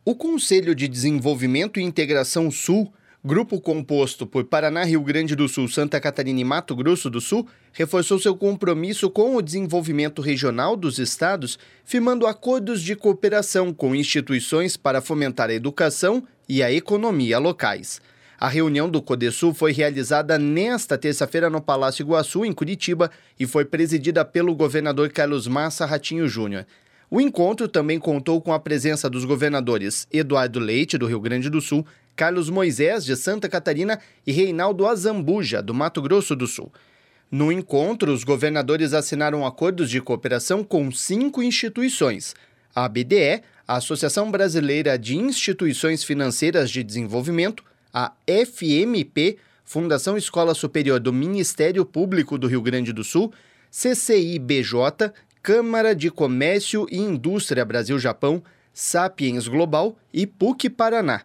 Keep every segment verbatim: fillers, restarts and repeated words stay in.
O Conselho de Desenvolvimento e Integração Sul, grupo composto por Paraná, Rio Grande do Sul, Santa Catarina e Mato Grosso do Sul, reforçou seu compromisso com o desenvolvimento regional dos estados, firmando acordos de cooperação com instituições para fomentar a educação e a economia locais. A reunião do CODESUL foi realizada nesta terça-feira no Palácio Iguaçu, em Curitiba, e foi presidida pelo governador Carlos Massa Ratinho Júnior. O encontro também contou com a presença dos governadores Eduardo Leite, do Rio Grande do Sul, Carlos Moisés, de Santa Catarina, e Reinaldo Azambuja, do Mato Grosso do Sul. No encontro, os governadores assinaram acordos de cooperação com cinco instituições: a A B D E, a Associação Brasileira de Instituições Financeiras de Desenvolvimento, a F M P, Fundação Escola Superior do Ministério Público do Rio Grande do Sul, C C I B J, Câmara de Comércio e Indústria Brasil-Japão, Sapiens Global e P U C Paraná.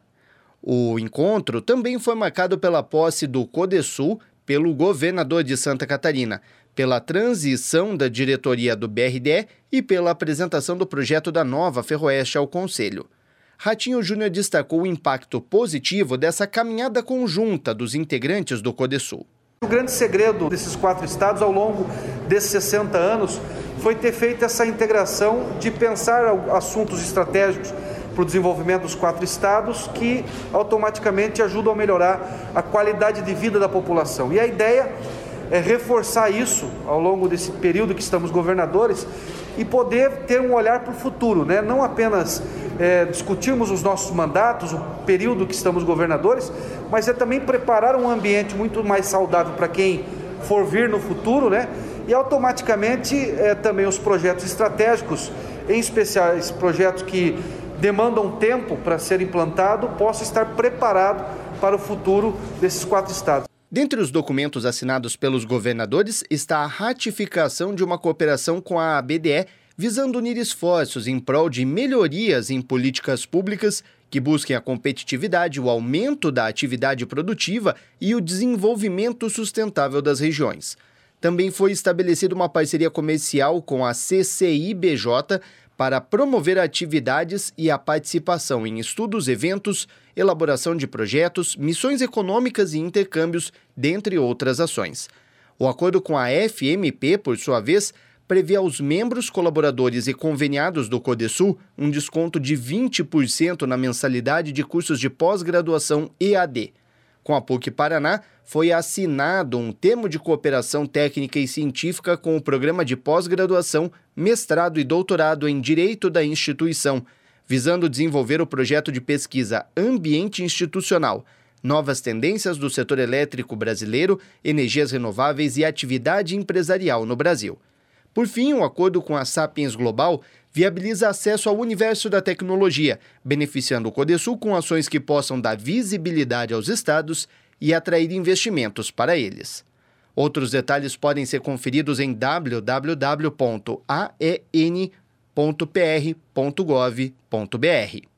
O encontro também foi marcado pela posse do CODESUL pelo governador de Santa Catarina, pela transição da diretoria do B R D E e pela apresentação do projeto da nova Ferroeste ao Conselho. Ratinho Júnior destacou o impacto positivo dessa caminhada conjunta dos integrantes do CODESUL. O grande segredo desses quatro estados ao longo desses sessenta anos foi ter feito essa integração de pensar assuntos estratégicos para o desenvolvimento dos quatro estados que automaticamente ajudam a melhorar a qualidade de vida da população. E a ideia é reforçar isso ao longo desse período que estamos governadores e poder ter um olhar para o futuro, né? Não apenas é, discutirmos os nossos mandatos, o período que estamos governadores, mas é também preparar um ambiente muito mais saudável para quem for vir no futuro, né? E automaticamente é, também os projetos estratégicos, em especial esses projetos que demandam tempo para ser implantado, possa estar preparado para o futuro desses quatro estados. Dentre os documentos assinados pelos governadores está a ratificação de uma cooperação com a A B D E, visando unir esforços em prol de melhorias em políticas públicas que busquem a competitividade, o aumento da atividade produtiva e o desenvolvimento sustentável das regiões. Também foi estabelecida uma parceria comercial com a C C I B J para promover atividades e a participação em estudos, eventos, elaboração de projetos, missões econômicas e intercâmbios, dentre outras ações. O acordo com a F M P, por sua vez, prevê aos membros, colaboradores e conveniados do CODESUL um desconto de vinte por cento na mensalidade de cursos de pós-graduação E A D. Com a P U C Paraná, foi assinado um termo de cooperação técnica e científica com o programa de pós-graduação, mestrado e doutorado em Direito da instituição, visando desenvolver o projeto de pesquisa Ambiente Institucional, Novas Tendências do Setor Elétrico Brasileiro, Energias Renováveis e Atividade Empresarial no Brasil. Por fim, o acordo com a Sapiens Global viabiliza acesso ao universo da tecnologia, beneficiando o CODESUL com ações que possam dar visibilidade aos estados e atrair investimentos para eles. Outros detalhes podem ser conferidos em w w w ponto a e n ponto p r ponto gov ponto b r.